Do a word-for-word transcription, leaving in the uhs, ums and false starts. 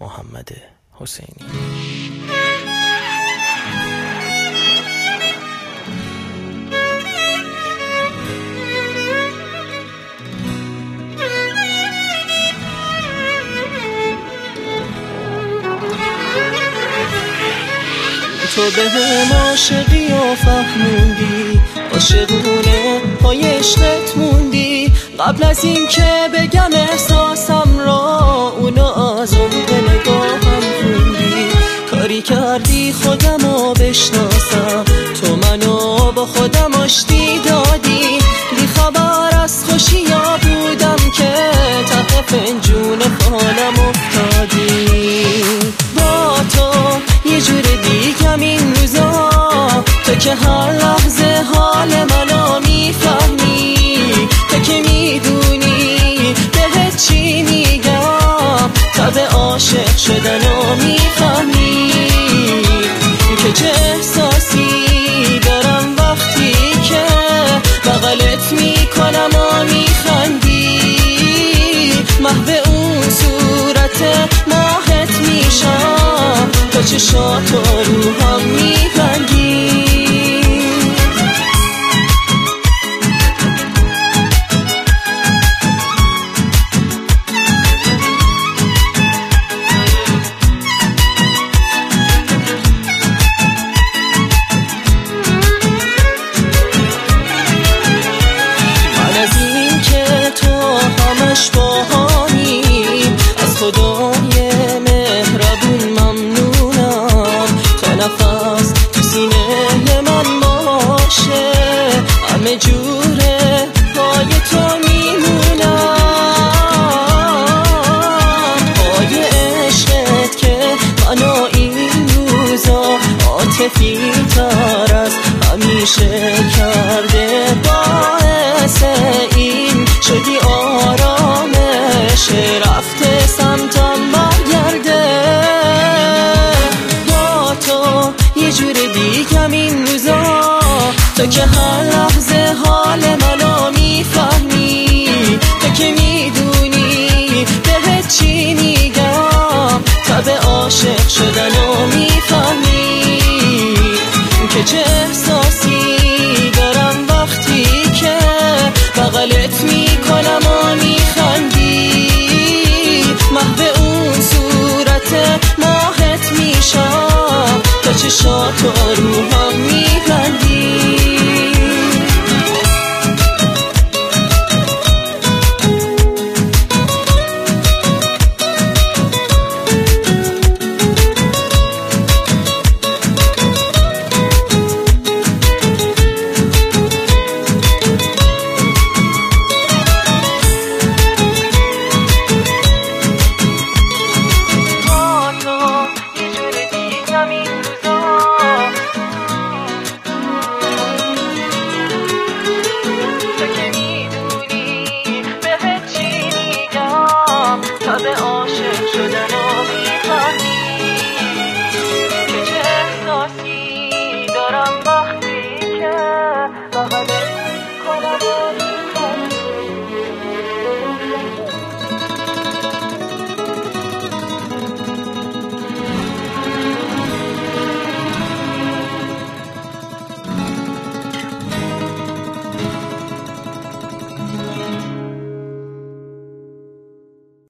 محمد حسینی. تو به هم عاشقی و فهموندی، عاشقونه پای عشقت موندی. قبل از این که بگم احساسم را، اونو از عمق نگاهم خوندی. کاری کردی خودمو بشناسم، تو منو با خودم آشتی دادی. بی خبر از خوشیا بودم که ته فنجون فالم افتادی. با تو یه جور دیگم این روزا، تو که هر لحظه حال منو میفهمی. تو که میدونی بهت چی میگم، تب عاشق شدنو میفهمی. که چه احساسی دارم وقتی که بغلت میکنم و میخندی. محو اون صورت ماهت میشم، تا چشاتو روحم میبندی. من از این که تو همش باهانی، از خدای مهربون ممنونم. تا نفس تو سینه من باشه، همه جوره پای تو میمونم. پای عشقت که منو این روزا عاطفی تر از همیشه کرده. باعث این شدی آرامش رفته سمتم برگرده. با تو یه جور دیگم این روزا، تو که هر لحظه حال منو میفهمی. تو که میدونی بهت چی میگم، تب عاشق شدنو میفهمی. که چه احساسی دارم وقتی که بغلت میکنم و میخندی. محو اون صورت ماهت میشم، تا چشاتو